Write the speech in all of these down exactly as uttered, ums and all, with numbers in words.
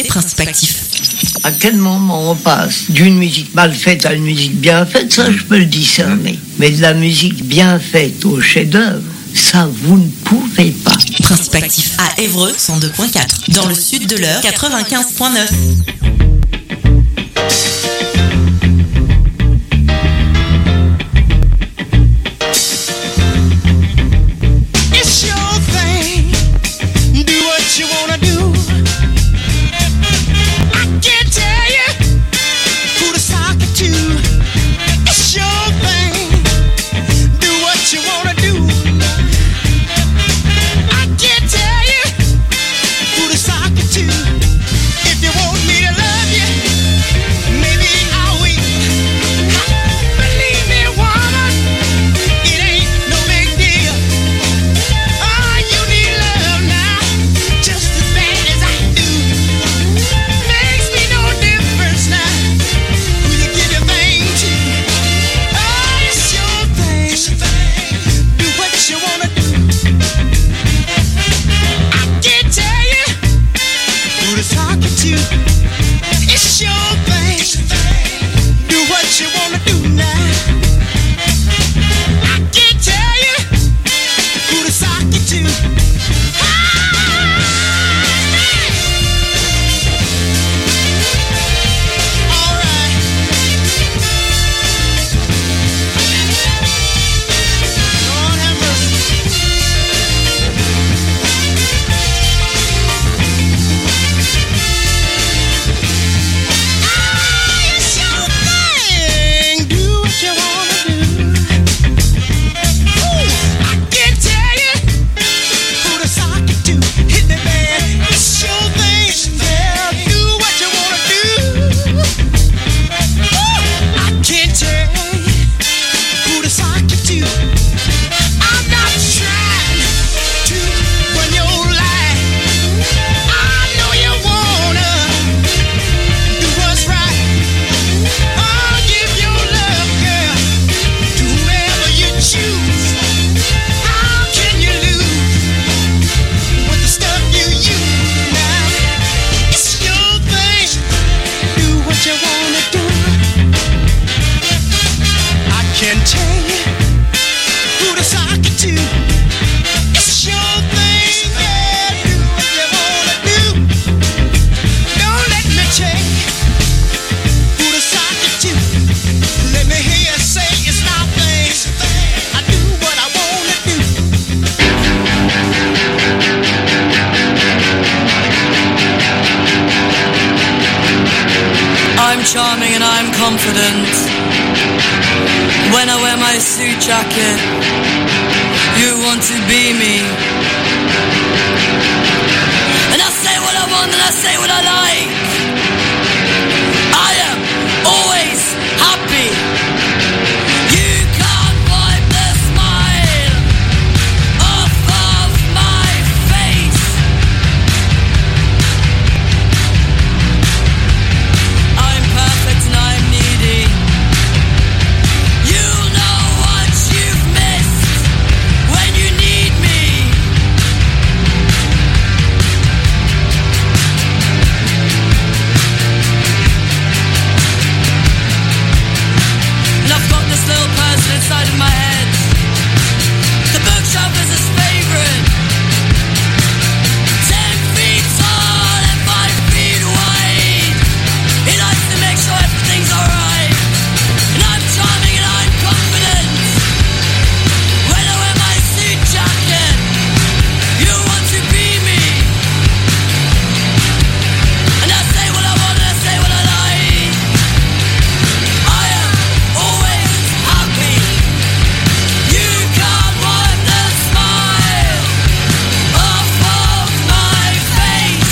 Principe actif. À quel moment on passe d'une musique mal faite à une musique bien faite, ça je peux le discerner. Mais de la musique bien faite au chef-d'œuvre, ça vous ne pouvez pas. Principe actif à Évreux cent deux virgule quatre. Dans le sud de l'Eure quatre-vingt-quinze virgule neuf. Charming and I'm confident. When I wear my suit jacket, you want to be me. And I say what I want and I say what I like. I am always happy. You can't wipe the smile off of my face. I'm perfect and I'm needy. You know what you've missed when you need me. And I've got this little person inside of my head. The bookshelf is his favorite. Ten feet tall and five feet wide. He likes to make sure everything's alright. And I'm charming and I'm confident. When I wear my suit jacket, you want to be me. And I say what I want and I say what I like. I am always happy. You can't wipe the smile off of my face.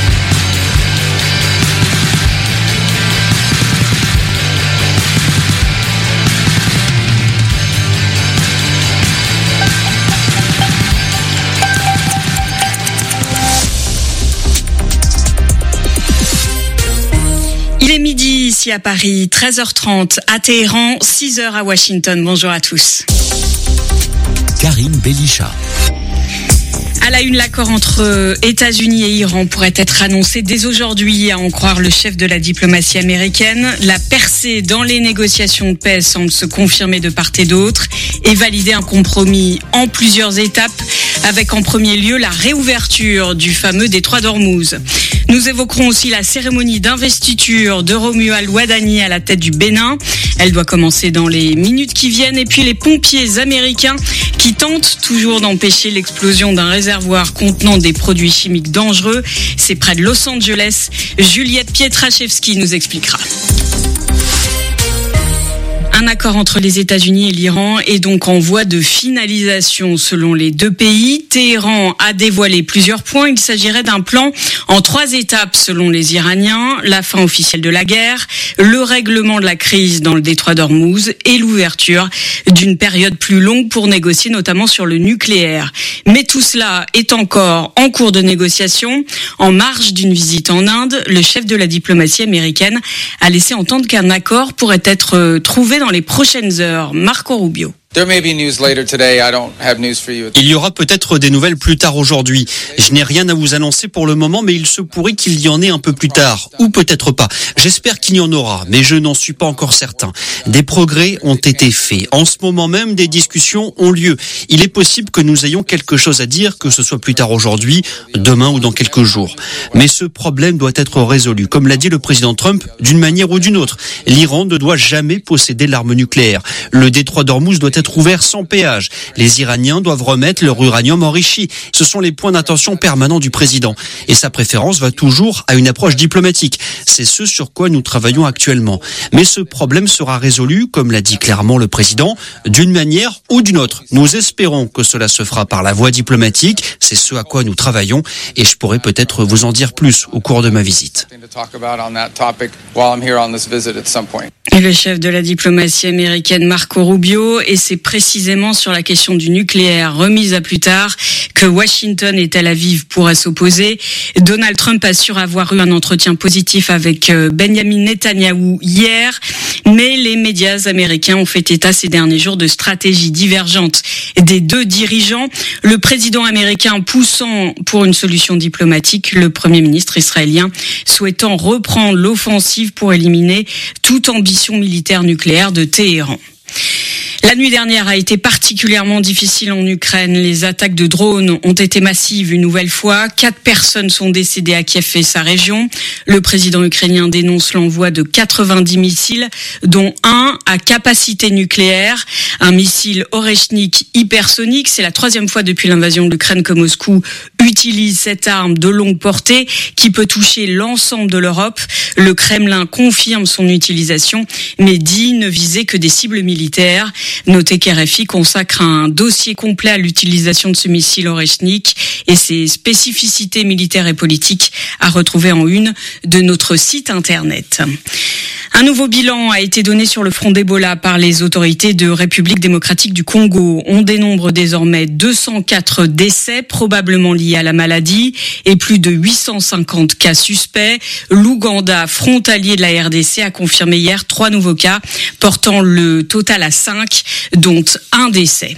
Il est midi ici à Paris, treize heures trente à Téhéran, six heures à Washington. Bonjour à tous. Karine Bélicha. À la une, l'accord entre États-Unis et Iran pourrait être annoncé dès aujourd'hui, à en croire le chef de la diplomatie américaine. La percée dans les négociations de paix semble se confirmer de part et d'autre et valider un compromis en plusieurs étapes, avec en premier lieu la réouverture du fameux détroit d'Ormuz. Nous évoquerons aussi la cérémonie d'investiture de Romuald Wadhani à la tête du Bénin. Elle doit commencer dans les minutes qui viennent. Et puis les pompiers américains qui tentent toujours d'empêcher l'explosion d'un réservoir contenant des produits chimiques dangereux. C'est près de Los Angeles. Juliette Pietraszewski nous expliquera. Un accord entre les États-Unis et l'Iran est donc en voie de finalisation selon les deux pays. Téhéran a dévoilé plusieurs points. Il s'agirait d'un plan en trois étapes selon les Iraniens. La fin officielle de la guerre, le règlement de la crise dans le détroit d'Ormuz et l'ouverture d'une période plus longue pour négocier notamment sur le nucléaire. Mais tout cela est encore en cours de négociation. En marge d'une visite en Inde, le chef de la diplomatie américaine a laissé entendre qu'un accord pourrait être trouvé dans les prochaines heures. Marco Rubio. Il y aura peut-être des nouvelles plus tard aujourd'hui. Je n'ai rien à vous annoncer pour le moment, mais il se pourrait qu'il y en ait un peu plus tard. Ou peut-être pas. J'espère qu'il y en aura, mais je n'en suis pas encore certain. Des progrès ont été faits. En ce moment même, des discussions ont lieu. Il est possible que nous ayons quelque chose à dire, que ce soit plus tard aujourd'hui, demain ou dans quelques jours. Mais ce problème doit être résolu. Comme l'a dit le président Trump, d'une manière ou d'une autre. L'Iran ne doit jamais posséder l'arme nucléaire. Le détroit d'Ormuz doit être ouvert sans péage. Les Iraniens doivent remettre leur uranium enrichi. Ce sont les points d'attention permanents du président. Et sa préférence va toujours à une approche diplomatique. C'est ce sur quoi nous travaillons actuellement. Mais ce problème sera résolu, comme l'a dit clairement le président, d'une manière ou d'une autre. Nous espérons que cela se fera par la voie diplomatique. C'est ce à quoi nous travaillons. Et je pourrais peut-être vous en dire plus au cours de ma visite. Et le chef de la diplomatie américaine Marco Rubio, et c'est précisément sur la question du nucléaire remise à plus tard que Washington et Tel Aviv pourraient s'opposer. Donald Trump assure avoir eu un entretien positif avec Benjamin Netanyahou hier, mais les médias américains ont fait état ces derniers jours de stratégies divergentes des deux dirigeants. Le président américain poussant pour une solution diplomatique, le premier ministre israélien souhaitant reprendre l'offensive pour éliminer toute ambition militaire nucléaire de Téhéran. La nuit dernière a été particulièrement difficile en Ukraine. Les attaques de drones ont été massives une nouvelle fois. Quatre personnes sont décédées à Kiev et sa région. Le président ukrainien dénonce l'envoi de quatre-vingt-dix missiles, dont un à capacité nucléaire. Un missile Oreshnik hypersonique. C'est la troisième fois depuis l'invasion de l'Ukraine que Moscou utilise cette arme de longue portée qui peut toucher l'ensemble de l'Europe. Le Kremlin confirme son utilisation, mais dit ne viser que des cibles militaires. Notez qu'R F I consacre un dossier complet à l'utilisation de ce missile Oreshnik et ses spécificités militaires et politiques à retrouver en une de notre site internet. Un nouveau bilan a été donné sur le front d'Ebola par les autorités de République démocratique du Congo. On dénombre désormais deux cent quatre décès probablement liés à la maladie et plus de huit cent cinquante cas suspects. L'Ouganda, frontalier de la R D C, a confirmé hier trois nouveaux cas, portant le total à cinq, dont un décès.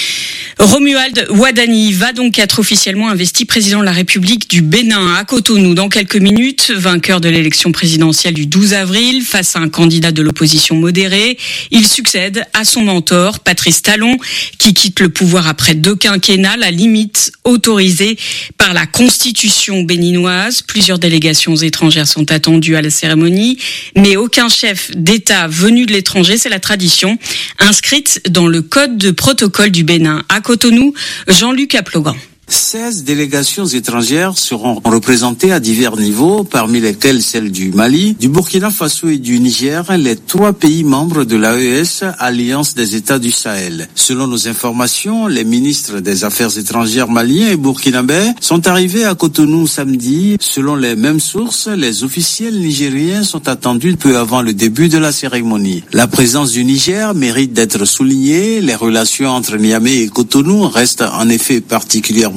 Romuald Wadhani va donc être officiellement investi président de la République du Bénin à Cotonou dans quelques minutes, vainqueur de l'élection présidentielle du douze avril face à un candidat de l'opposition modéré. Il succède à son mentor, Patrice Talon, qui quitte le pouvoir après deux quinquennats, la limite autorisée par la Constitution béninoise. Plusieurs délégations étrangères sont attendues à la cérémonie, mais aucun chef d'État venu de l'étranger, c'est la tradition, inscrite dans le code de protocole du Bénin. À Cotonou, Jean-Luc Aplogan. seize délégations étrangères seront représentées à divers niveaux, parmi lesquelles celles du Mali, du Burkina Faso et du Niger, les trois pays membres de l'A E S, Alliance des États du Sahel. Selon nos informations, les ministres des Affaires étrangères maliens et burkinabés sont arrivés à Cotonou samedi. Selon les mêmes sources, les officiels nigériens sont attendus peu avant le début de la cérémonie. La présence du Niger mérite d'être soulignée. Les relations entre Niamey et Cotonou restent en effet particulièrement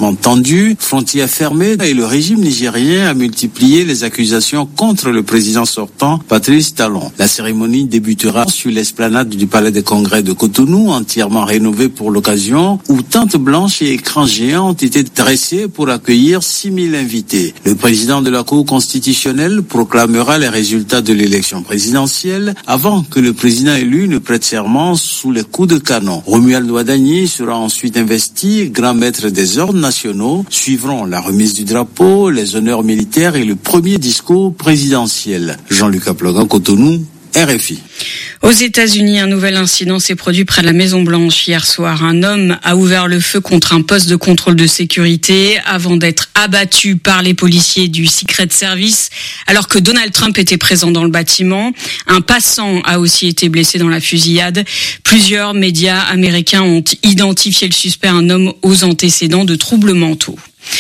politiquement tendue, frontières fermées, et le régime nigérien a multiplié les accusations contre le président sortant, Patrice Talon. La cérémonie débutera sur l'esplanade du Palais des Congrès de Cotonou, entièrement rénovée pour l'occasion, où tentes blanches et écrans géants ont été dressés pour accueillir six mille invités. Le président de la Cour constitutionnelle proclamera les résultats de l'élection présidentielle avant que le président élu ne prête serment sous les coups de canon. Romuald Ouadagni sera ensuite investi grand maître des ordres nationaux. Suivront la remise du drapeau, les honneurs militaires et le premier discours présidentiel. Jean-Luc Aplogan, Cotonou, R F I. Aux États-Unis, un nouvel incident s'est produit près de la Maison-Blanche hier soir. Un homme a ouvert le feu contre un poste de contrôle de sécurité avant d'être abattu par les policiers du Secret Service alors que Donald Trump était présent dans le bâtiment. Un passant a aussi été blessé dans la fusillade. Plusieurs médias américains ont identifié le suspect, un homme aux antécédents de troubles mentaux.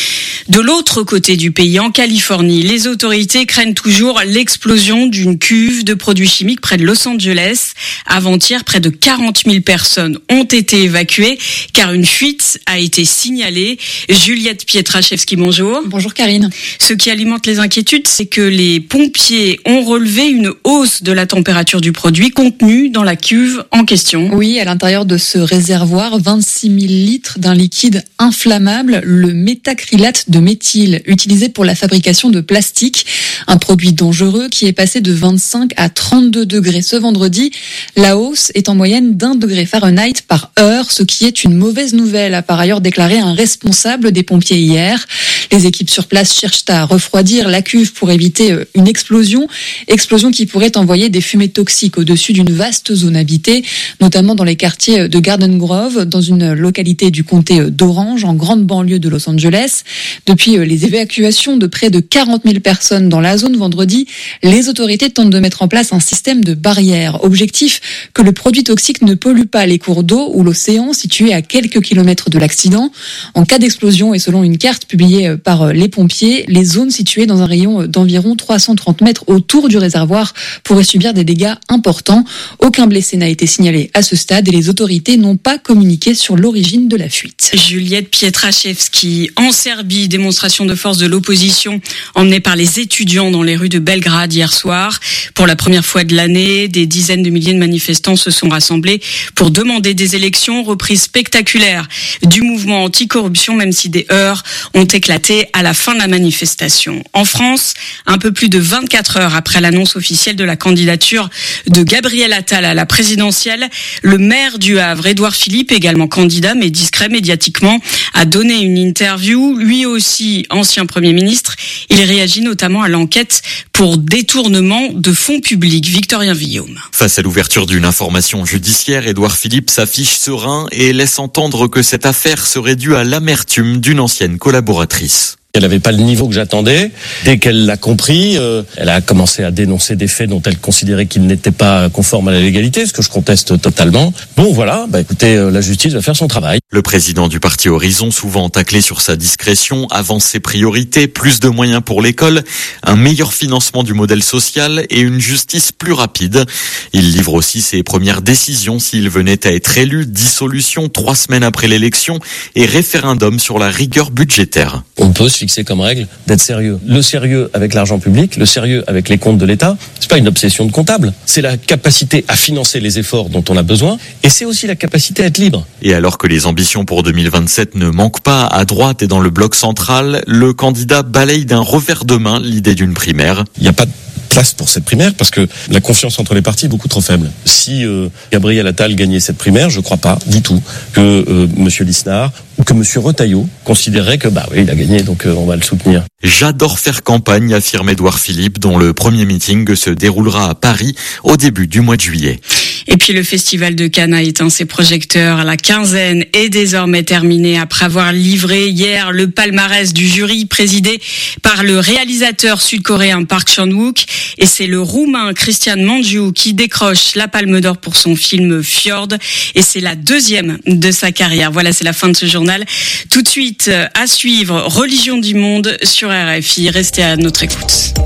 De l'autre côté du pays, en Californie, les autorités craignent toujours l'explosion d'une cuve de produits chimiques près de Los Angeles. Avant-hier, près de quarante mille personnes ont été évacuées car une fuite a été signalée. Juliette Pietraszewski, bonjour. Bonjour Karine. Ce qui alimente les inquiétudes, c'est que les pompiers ont relevé une hausse de la température du produit contenu dans la cuve en question. Oui, à l'intérieur de ce réservoir, vingt-six mille litres d'un liquide inflammable, le méthacrylate de méthyle, utilisé pour la fabrication de plastique, un produit dangereux qui est passé de vingt-cinq à trente-deux degrés ce vendredi. La hausse est en moyenne d'un degré Fahrenheit par heure, ce qui est une mauvaise nouvelle, a par ailleurs déclaré un responsable des pompiers hier. Les équipes sur place cherchent à refroidir la cuve pour éviter une explosion, explosion qui pourrait envoyer des fumées toxiques au-dessus d'une vaste zone habitée, notamment dans les quartiers de Garden Grove, dans une localité du comté d'Orange, en grande banlieue de Los Angeles. Depuis les évacuations de près de quarante mille personnes dans la zone vendredi, les autorités tentent de mettre en place un système de barrières. Objectif, que le produit toxique ne pollue pas les cours d'eau ou l'océan situés à quelques kilomètres de l'accident. En cas d'explosion et selon une carte publiée par les pompiers, les zones situées dans un rayon d'environ trois cent trente mètres autour du réservoir pourraient subir des dégâts importants. Aucun blessé n'a été signalé à ce stade et les autorités n'ont pas communiqué sur l'origine de la fuite. Juliette Pietraszewski, en Serbie, démonstration de force de l'opposition emmenée par les étudiants dans les rues de Belgrade hier soir. Pour la première fois de l'année, des dizaines de milliers de manifestants se sont rassemblés pour demander des élections, reprise spectaculaire du mouvement anticorruption, même si des heurts ont éclaté à la fin de la manifestation. En France, un peu plus de vingt-quatre heures après l'annonce officielle de la candidature de Gabriel Attal à la présidentielle, le maire du Havre, Édouard Philippe, également candidat mais discret médiatiquement, a donné une interview. Lui aussi, ancien Premier ministre, il réagit notamment à l'enquête pour détournement de fonds publics. Victorien Villaume. Face à l'ouverture d'une information judiciaire, Édouard Philippe s'affiche serein et laisse entendre que cette affaire serait due à l'amertume d'une ancienne collaboratrice. Elle n'avait pas le niveau que j'attendais. Dès qu'elle l'a compris, euh, elle a commencé à dénoncer des faits dont elle considérait qu'ils n'étaient pas conformes à la légalité, ce que je conteste totalement. Bon, voilà, bah écoutez, euh, la justice va faire son travail. Le président du parti Horizon, souvent taclé sur sa discrétion, avance ses priorités, plus de moyens pour l'école, un meilleur financement du modèle social et une justice plus rapide. Il livre aussi ses premières décisions s'il venait à être élu, dissolution trois semaines après l'élection et référendum sur la rigueur budgétaire. On peut se fixé comme règle d'être sérieux. Le sérieux avec l'argent public, le sérieux avec les comptes de l'État, c'est pas une obsession de comptable. C'est la capacité à financer les efforts dont on a besoin et c'est aussi la capacité à être libre. Et alors que les ambitions pour deux mille vingt-sept ne manquent pas à droite et dans le bloc central, le candidat balaye d'un revers de main l'idée d'une primaire. Il n'y a pas de place pour cette primaire parce que la confiance entre les partis est beaucoup trop faible. Si euh, Gabriel Attal gagnait cette primaire, je ne crois pas du tout que euh, M. Lisnard ou que M. Retailleau considérerait que bah oui, il a gagné, donc euh, on va le soutenir. J'adore faire campagne, affirme Édouard Philippe, dont le premier meeting se déroulera à Paris au début du mois de juillet. Et puis le festival de Cannes a éteint ses projecteurs. La quinzaine est désormais terminée après avoir livré hier le palmarès du jury présidé par le réalisateur sud-coréen Park Chan-wook. Et c'est le Roumain Cristian Mungiu qui décroche la Palme d'Or pour son film Fjord. Et c'est la deuxième de sa carrière. Voilà, c'est la fin de ce journal. Tout de suite, à suivre, Religion du Monde sur R F I. Restez à notre écoute.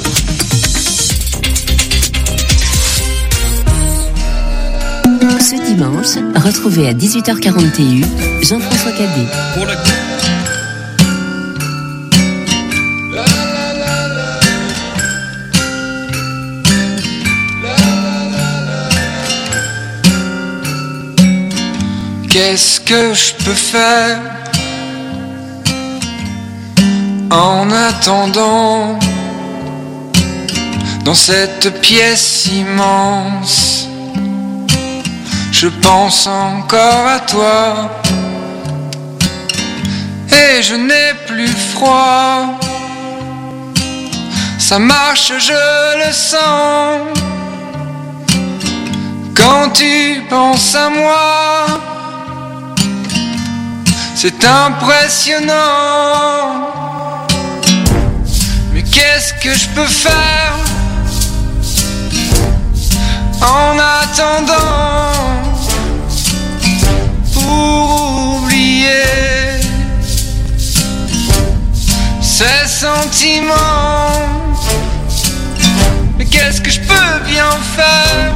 Ce dimanche, retrouvez à dix-huit heures quarante T U Jean-François Cadet. Pour la... Qu'est-ce que je peux faire en attendant dans cette pièce immense? Je pense encore à toi et je n'ai plus froid. Ça marche, je le sens. Quand tu penses à moi, c'est impressionnant. Mais qu'est-ce que je peux faire en attendant pour oublier ces sentiments? Mais qu'est-ce que je peux bien faire?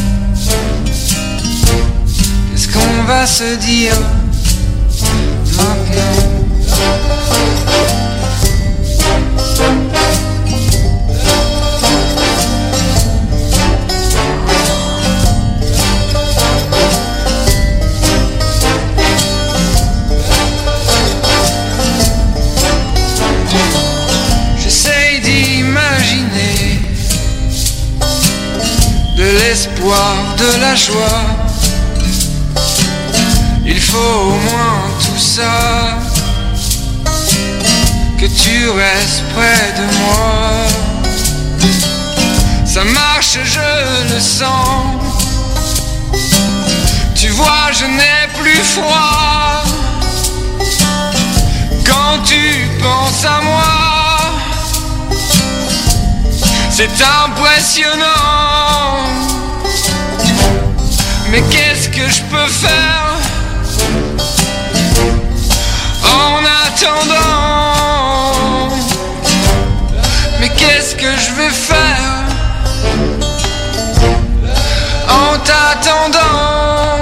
Qu'est-ce qu'on va se dire maintenant? J'essaye d'imaginer de l'espoir, de la joie. Il faut au moins tout ça, que tu restes près de moi. Ça marche, je le sens. Tu vois, je n'ai plus froid. Quand tu penses à moi, c'est impressionnant. Mais qu'est-ce que je peux faire en attendant? Mais qu'est-ce que je vais faire en t'attendant?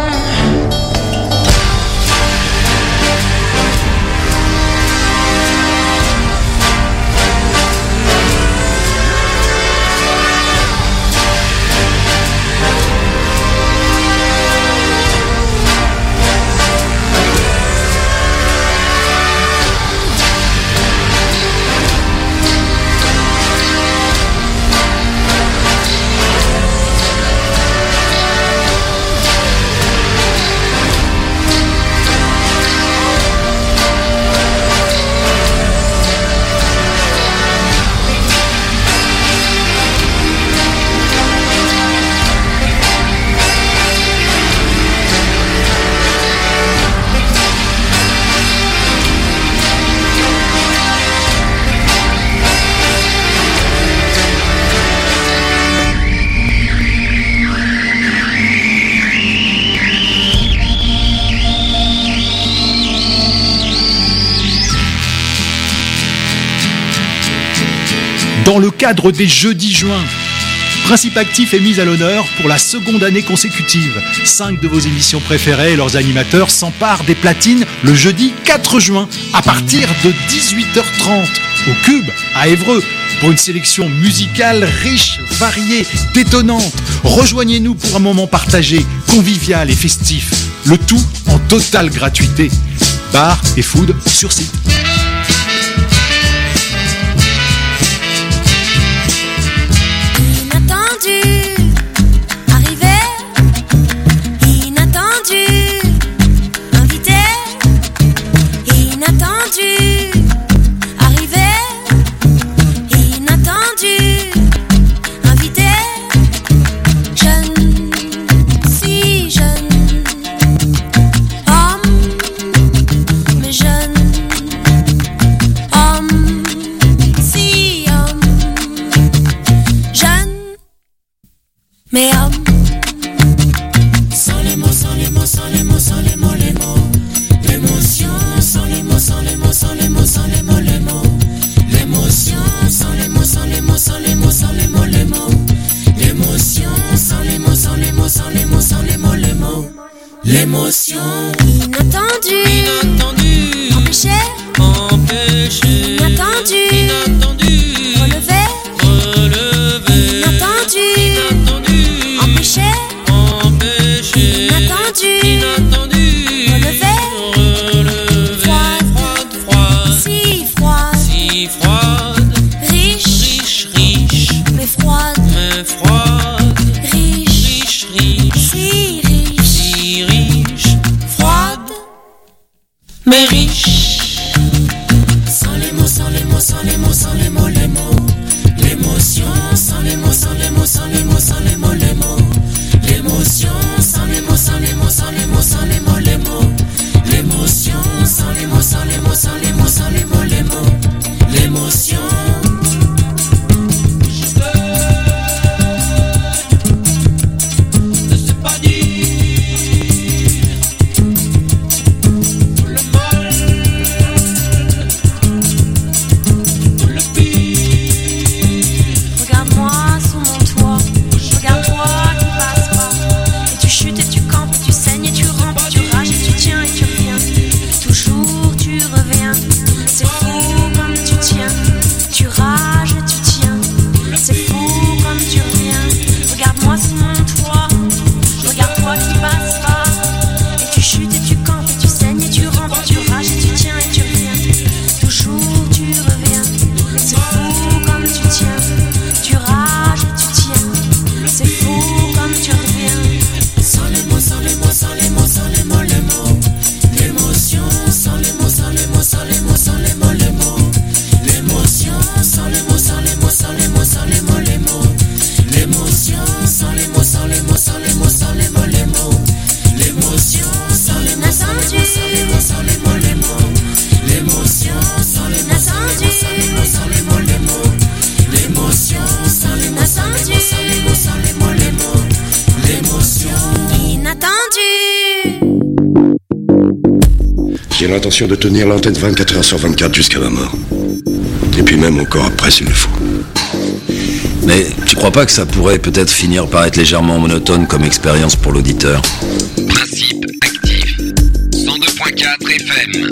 Dans le cadre des Jeudis juin, Principe Actif est mise à l'honneur pour la seconde année consécutive. Cinq de vos émissions préférées et leurs animateurs s'emparent des platines le jeudi quatre juin à partir de dix-huit heures trente au Cube à Évreux pour une sélection musicale riche, variée, détonnante. Rejoignez-nous pour un moment partagé, convivial et festif. Le tout en totale gratuité. Bar et food sur site. Mais homme, sans les mots, sans les mots, sans les mots, sans les mots, les mots, l'émotion, sans les mots, sans les mots, sans les mots, sans les mots, les mots, l'émotion, sans les mots, sans les mots, sans les mots, sans les mots, les mots, l'émotion, sans les mots, sans les mots, sans les mots, sans les mots, les mots. l'émotion inattendue, inattendue, empêché, empêché, inattendu, inattendu, relevé, relevé, inattendu, inattendu, empêché, empêché, inattendu, inattendu, relevé, relevé, froide, froide, froide, si froide, si froide, riche, riche, riche, mais froide, mais froide, riche, riche, riche, si riche, si riche, froide, mais riche. Sans les mots, sans les mots, sans les mots, sans les mots, les mots, l'émotion, sans les mots, sans les mots, sans les mots, sans les mots, les mots, l'émotion, sans les mots, sans les mots, sans les mots, sans les mots, les mots, l'émotion, sans les mots, sans les mots, sans les mots, sans les mots, les mots, l'émotion. J'ai l'intention de tenir l'antenne vingt-quatre heures sur vingt-quatre jusqu'à ma mort. Et puis même encore après s'il le faut. Mais tu crois pas que ça pourrait peut-être finir par être légèrement monotone comme expérience pour l'auditeur? Principe actif. cent deux point quatre F M.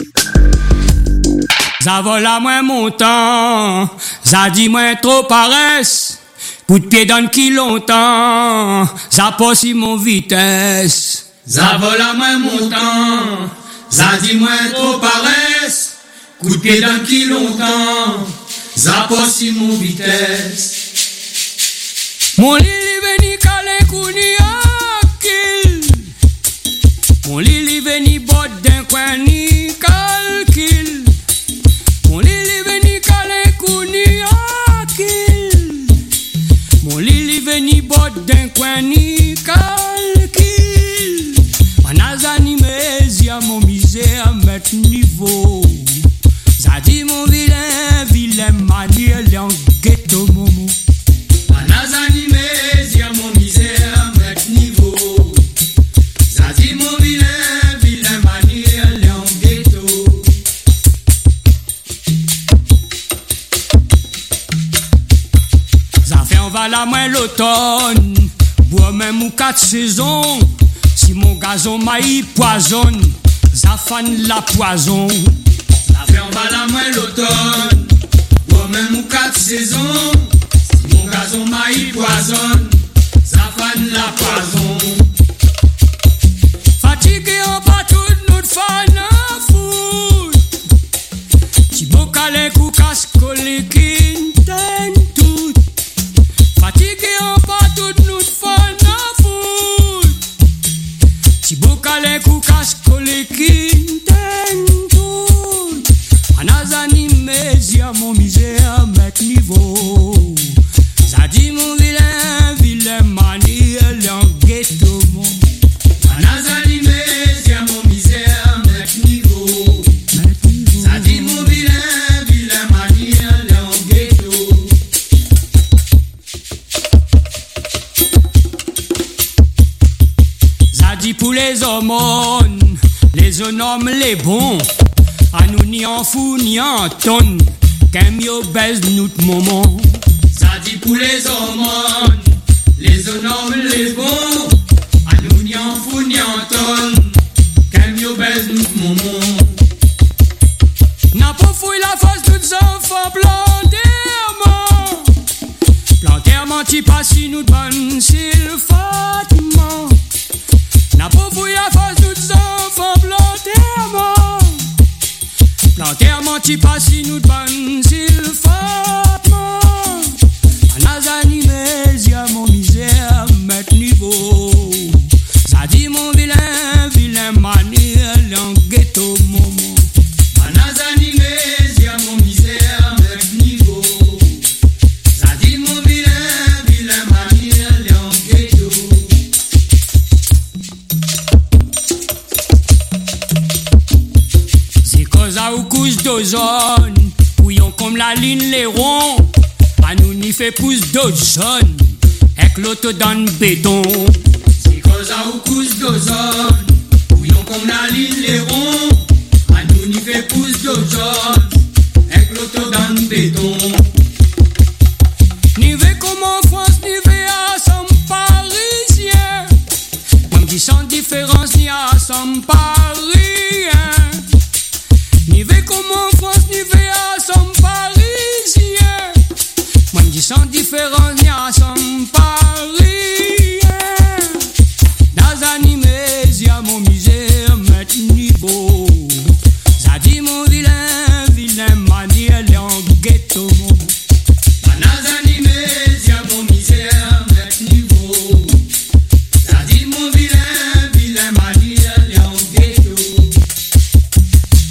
Ça vole à moins montant, ça dit moins trop paresse. Coup de pied dans qui longtemps, ça passe mon vitesse. Ça vole à moins montant, ça dit moins trop paresse. Coup de pied dans qui longtemps, ça passe mon vitesse. Mon lili veni kale kouni akil. Mon lili veni bot d'un coin ni calcul. Mon lili veni kale kouni akil. Mon lili veni bot d'un coin ni calcul. Manazani mezi à mon misère à mettre niveau. Ça dit mon vilain, vilain maniel en ghetto momo. Manazani mezi à mon misère à mettre niveau. Ça dit mon vilain, vilain maniel en ghetto. Ça fait on va la main l'automne, bois même ou quatre saisons. Si mon gazon maïs poisonne, ça fan la poison. Ça fait on va la main l'automne, bois même ou quatre saisons. Si mon gazon maïs poisonne, ça fan la poison. Fatigué en pas tout nous fan à foot. Si mon calé kou casse collé quinten tout. Fatigué en pas tout nous fan à foot. Si mon calé kou casse collé quinten tout. Anazani mezi à mon misère mettre niveau. Ça dit mon vilain, vilain maniel en ghetto mon. Anazani mezi à mon misère mettre niveau. Ça dit mon vilain, vilain maniel en ghetto. Ça dit pour les hormones, les hommes les bons. À nous ni en fou ni en tonne, qu'un mieux baisse nous de moment. Ça dit pour les hormones, les hommes les bons. À nous ni en fou ni en tonne, menti pas si nous donne sulfatement. N'a pas voulu à face nous enfants plantairement. Plantairement tu pas si nous donne sulfatement. En animés, y'a mon misère, mettre niveau. Ça dit mon vilain, vilain manière, en ghetto moment. En animés, y'a mon misère, mettre niveau. Ça dit mon vilain, vilain manière, en ghetto. C'est cause à ou couche d'ozone, bouillon comme la ligne les ronds. Pas nous ni fait pouce d'ozone, avec l'auto dans le béton. C'est cause à ou couche d'ozone, bouillon comme la ligne les ronds. Pas nous ni fait pouce d'ozone, avec l'auto dans le béton. Ni fait comme en France, ni fait à son parisien. Même qui sans différence, ni à son parisien.